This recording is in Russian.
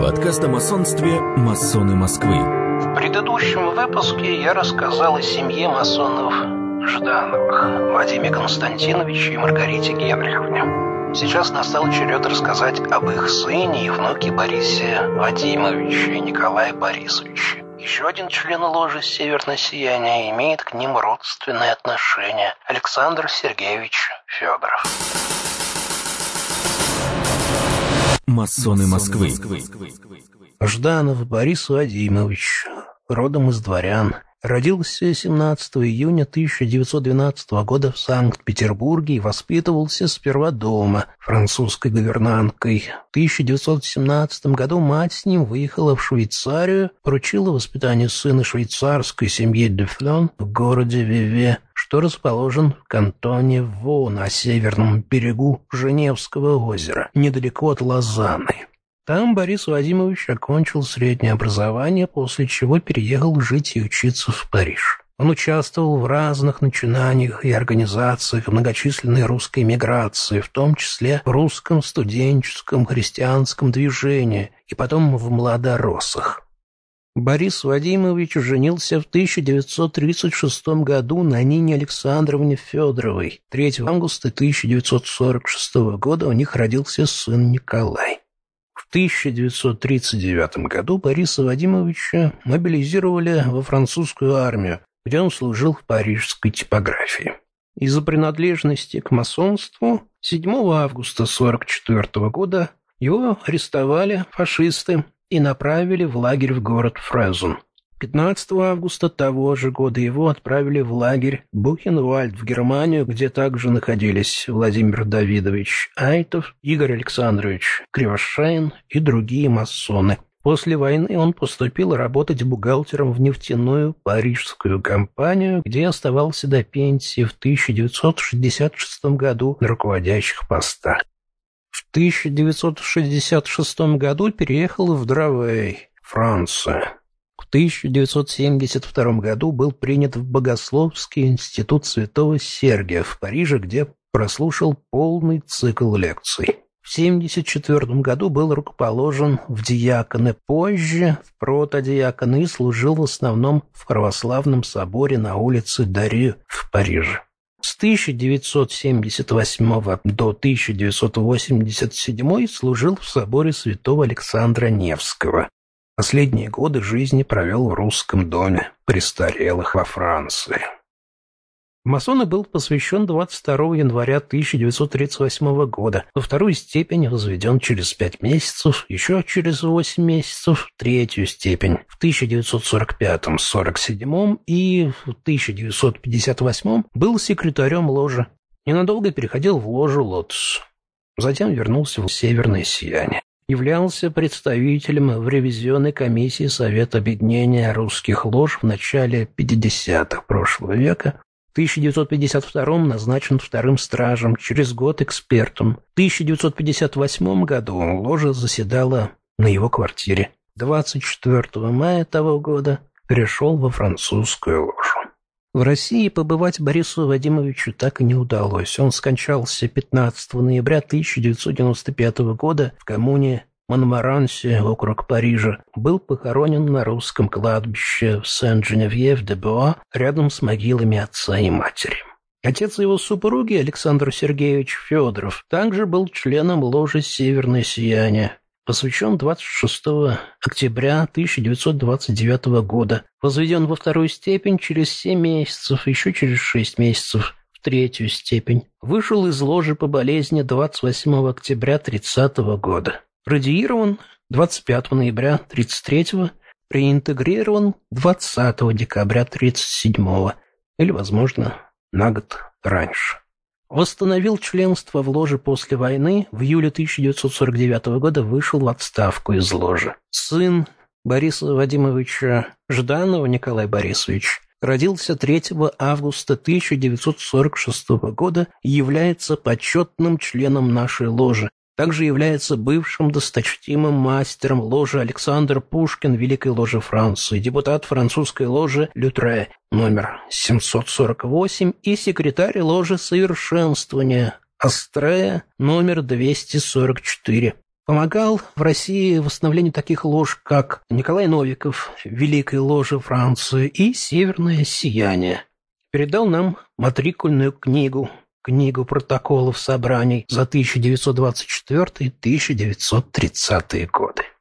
Подкаст о масонстве «Масоны Москвы». В предыдущем выпуске я рассказал о семье масонов Ждановых, Вадиме Константиновиче и Маргарите Генриховне. Сейчас настал черед рассказать об их сыне и внуке Борисе Вадимовиче и Николае Борисовиче. Еще один член ложи «Северное сияние» имеет к ним родственные отношения – Александр Сергеевич Федоров. Масоны Москвы. Жданов Борис Вадимович, родом из дворян. Родился 17 июня 1912 года в Санкт-Петербурге и воспитывался сперва дома французской гувернанткой. В 1917 году мать с ним выехала в Швейцарию, поручила воспитание сына швейцарской семье Дефлен в городе Веве, что расположен в кантоне Во на северном берегу Женевского озера, недалеко от Лозанны. Там Борис Вадимович окончил среднее образование, после чего переехал жить и учиться в Париж. Он участвовал в разных начинаниях и организациях многочисленной русской миграции, в том числе в русском студенческом христианском движении и потом в младороссах. Борис Вадимович женился в 1936 году на Нине Александровне Федоровой. 3 августа 1946 года у них родился сын Николай. В 1939 году Бориса Вадимовича мобилизировали во французскую армию, где он служил в парижской типографии. Из-за принадлежности к масонству 7 августа 1944 года его арестовали фашисты и направили в лагерь в город Фрезен. 15 августа того же года его отправили в лагерь Бухенвальд в Германию, где также находились Владимир Давидович Айтов, Игорь Александрович Кривошеин и другие масоны. После войны он поступил работать бухгалтером в нефтяную парижскую компанию, где оставался до пенсии в 1966 году на руководящих постах. В 1966 году переехал в Дравей, Франция. В 1972 году был принят в Богословский институт Святого Сергия в Париже, где прослушал полный цикл лекций. В 1974 году был рукоположен в диаконы, позже в протодиаконы и служил в основном в православном соборе на улице Дарью в Париже. С 1978 до 1987 служил в соборе святого Александра Невского. Последние годы жизни провел в русском доме престарелых во Франции. В масоны был посвящен 22 января 1938 года. Во вторую степень возведен через 5 месяцев, еще через 8 месяцев в третью степень. В 1945-47 и в 1958 был секретарем ложи. Ненадолго переходил в ложу «Лотос». Затем вернулся в «Северное сияние». Являлся представителем в ревизионной комиссии Совета объединения русских лож в начале 50-х прошлого века. В 1952 назначен вторым стражем, через год экспертом. В 1958 году ложа заседала на его квартире. 24 мая того года перешел во французскую ложу. В России побывать Борису Вадимовичу так и не удалось. Он скончался 15 ноября 1995 года в коммуне Монмаранси, округ Парижа. Был похоронен на русском кладбище в Сен-Женевьев-де-Буа рядом с могилами отца и матери. Отец его супруги, Александр Сергеевич Федоров, также был членом ложи «Северное сияние». Посвящен 26 октября 1929 года. Возведен во вторую степень через 7 месяцев, еще через 6 месяцев в третью степень. Вышел из ложи по болезни 28 октября 30 года. Радиирован 25 ноября 33 реинтегрирован 20 декабря 37 или, возможно, на год раньше. Восстановил членство в ложе после войны, в июле 1949 года вышел в отставку из ложи. Сын Бориса Вадимовича Жданова Николай Борисович родился 3 августа 1946 года и является почетным членом нашей ложи. Также является бывшим досточтимым мастером ложи Александр Пушкин Великой ложи Франции, депутат французской ложи Лютре номер 748 и секретарь ложи Совершенствования Астрея номер 244. Помогал в России восстановлению таких лож, как Николай Новиков, Великая ложа Франции и Северное сияние. Передал нам матрикульную книгу протоколов собраний за 1924-1930 годы.